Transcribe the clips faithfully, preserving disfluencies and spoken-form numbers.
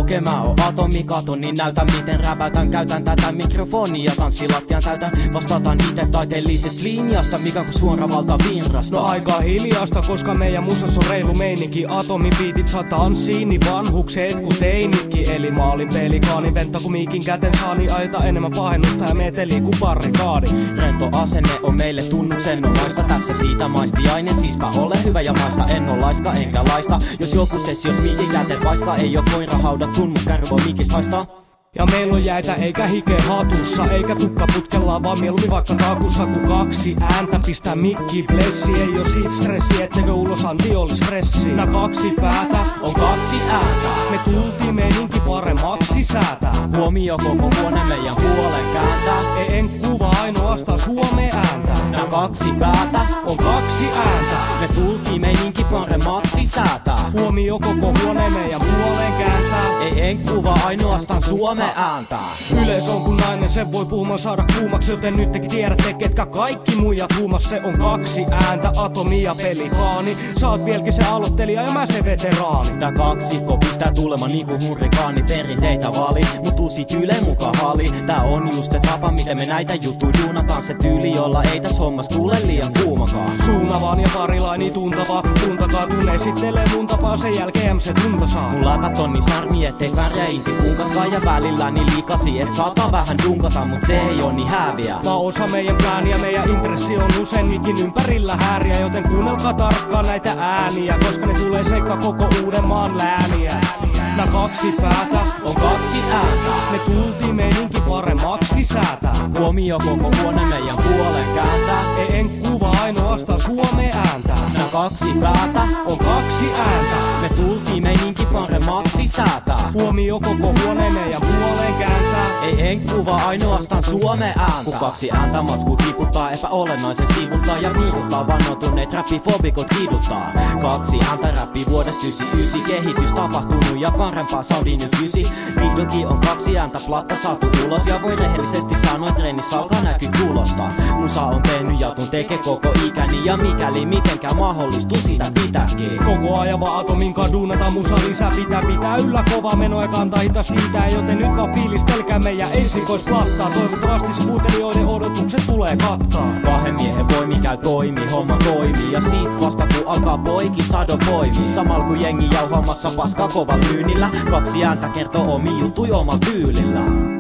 Okei, mä oon atomikato, niin näytän miten räpätän. Käytän tätä mikrofonia, tanssilattian täytän. Vastataan ite taiteellisesta linjasta, mikä kun suora valta virrasta. No aika hiljasta, koska meidän musassa on reilu meininki. Atomipiitit saa tanssiin, niin vanhukset ku teinitkin. Eli mä olin pelikaani, venta kun miikin käten saani. Aita enemmän pahennusta ja meteli ku barrikaadi. Rento asenne on meille tunnuksennomaista. Tässä siitä maistiainen, siispä ole hyvä ja maista. En oo laiska enkä laista. Jos joku sessios miikin käteen vaiska, ei oo koira haudattu, mut kärvo miikistä haistaa. Ja meillä on jäitä eikä hike hatussa, eikä tukka putkella, vaan mieluummin vaikka takussa. Kun kaksi ääntä pistää mikki blessi, ei oo siitä stressi, ettekö ulos anti olis fressi. Nää kaksi päätä on kaksi ääntä. Me tultiin meininki paremmaksi säätää. Huomio koko huone meidän puolen kääntää. Ei en kuva ainoastaan Suomen ääntä. Nää kaksi päätä on kaksi ääntä. Me tultiin meininki paremmaksi säätää. Huomio koko huone meidän puolen kääntää. Ei en kuva ainoastaan Suomen ääntä. Yleis on kun nainen, sen voi puhumaan saada kuumaksi. Joten nyt tekin tiedätte, ketkä kaikki muijat huumas. Se on kaksi ääntä, Atomi ja Pelikaani. Sä oot vieläkin se aloittelija ja mä se veteraani. Tää kaksikko pistää tulemaan niinku hurrikaani. Perinteitä vaali, mut uusi tyle muka hali. Tää on just se tapa, miten me näitä juttuja duunataan. Se tyyli, jolla ei täs hommas tule liian kuumakaan. Suunavaan ja parilaini tuntavaa. Tuntakaa tunne esittelee mun tapaa, sen jälkeen se tunta saa. Mun läpät on niin särmi, ettei värjä inti kunkatkaa. Ja välillä niin liikasi, et saata vähän dunkata, mut se ei oo niin häviä. Mä osa meidän plääniä, meidän intressi on usein mikin ympärillä häiriä. Joten kuunnelkaa tarkkaan näitä ääniä, koska ne tulee seikka koko Uudenmaan lääniä. Nää kaksi päätä on kaksi ääntä. Me tultiin meininki paremmaksi säätää. Huomio koko huone meidän puolen kääntää. Ei en kuva ainoastaan Suomen ääntä. Nää kaksi päätä on kaksi ääntä. Me tultiin meininki paremmaksi säätää. Huomio koko huone meidän puolen kääntää. Ei en kuva ainoastaan Suomen ääntä. Kun kaksi ääntä matsku tiputtaa, epäolennaisen sivuttaa ja piiruttaa. Vannotuneet räppifobikot kiduttaa. Kaksi ääntä räppi vuodesta yhdeksänkymmentäyhdeksän. Kehitys tapahtunut ja parempaa saudi nykyisin. Vihdoinkin on kaksi ääntä platta saatu ulos. Ja voi rehellisesti sanoa, treenissä alkaa näkyy tulosta. Musa on tehnyt ja tun teke koko ikäni. Ja mikäli mitenkään mahdollistuu, sitä pitääkin. Koko ajan vaan Atomin kadunata musa lisää. Pitää pitää yllä kova meno ja kantaa hitaasti itää. Joten nyt vaan fiilistelkää meidän ensikoisplattaa. Toivottavasti se kuuntelijoiden odotukset tulee kattaa. Kahden miehen voimi käy toimi, homma toimii. Ja sit vasta kun alkaa poiki sado poimii. Samalla kun jengi jauhamassa paskaa koval myynillä. Kaksi ääntä kertoo omi jutui omalla tyylillä.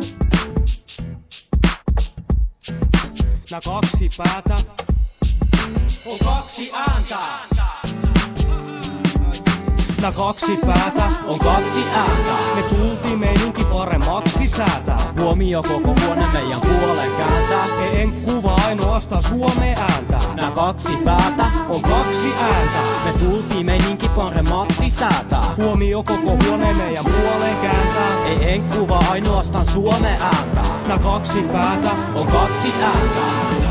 Nää kaksi päätä on kaksi ääntä. Nää kaksi päätä on kaksi ääntä. Me tultiin meininki paremmaksi säätää. Huomio koko huone meidän puolen kääntää. Ei en kuva ainoastaan Suomen ääntä. Nää kaksi päätä on kaksi ääntä. Me tultiin meininki paremmaksi säätää. Huomio koko huone meidän puolen kääntää. Ei en kuva ainoastaan Suomen ääntä. Nää kaksi päätä on kaksi ääntä.